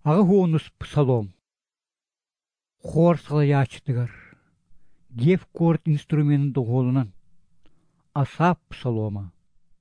Ағы хуонус псалом. Хор салаячтыгар. Гев корт инструмент доголунан. Асап псалома.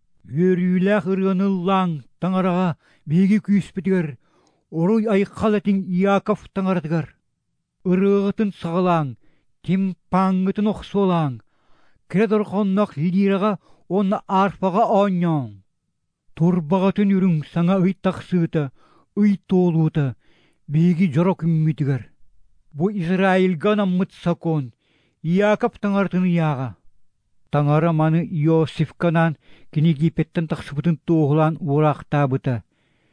Өрүлэх ыргыныллаң таңараға беги күйіспетігер. Оруй айқалатын Иаков таңаратыгар. Ырығытын сағалаң, тимпаңғытын оқсолаң. Кредор қоннақ лираға онна арфаға оңнан. Турбағатын үрің саңа ыйтақсыты, ыйтолуыты, беги жорок үммитігер. Бу Израильга наммыт сакон, Иаков таңартын яға. Таңара маны Иосифканан Египтен тақсыбытын тоғылан урақтабыты.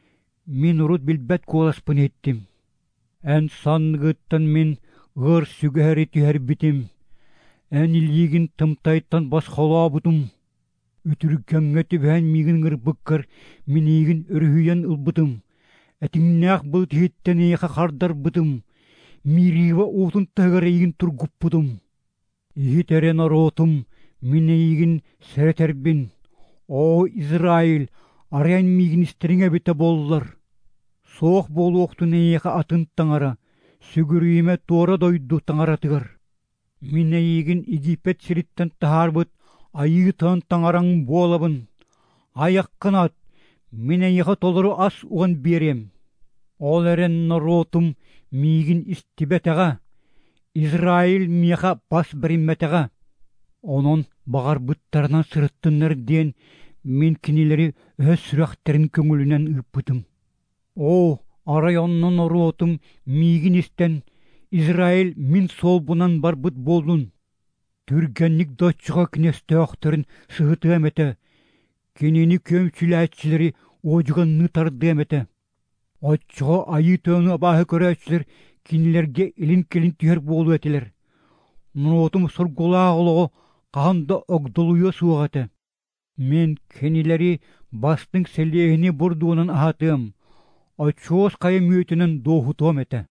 Мен урут билбет коласпын еттім. Ән санғыттан мен ғыр сүгәрі түйер бітім. Ән илігін тымтайттан бас халабытым. Үтіргенге түбән мигін ғыр бұққыр, мен егін үрхүйен ұлбытым. Әтіңнәқ бұл түйеттен еқа қардар бұтым. Мирива отын тағыр егін тұргып бұтым. Егітәрен аротым, мен егін сәрәтәрбін. О, Израиль, араян мигін істеріңе біті болылар. Соқ болу оқтын еқа атын таңара, сүгірүйіме тора дойду таңаратығыр. Мен егін Египет сіріттен тағар бұт, айығы тан таңараң болабын. Аяқ қанат, мен еқа толыры ас оған берем. Ол әрен наротым мигін істібетіға, Израиль меха бас бірімметіға. Онын бағар бұттарынан сырыттынлар ден мен кенелері өз сүрәқтерін көңілінен үппітім. О, арайонның наротым мигін істен, Израиль мен сол бұнан бар бұт болдың. Түргенлік дочыға кінесті ақтырын сығыты әметі. Кенені көмчілі әтшілері оғыған нытарды әметі. Отчыға айы төңі абағы көрі әтшілер кенелерге елін-келін түйер болу әтілер. Нұротым сұрғыла ғылығы қағында оғдылуы суғаты. Мен кенелері бастың сәлегіне бұрдуынан ағатым. Отчығыз қайым өтінің доғытуым әті.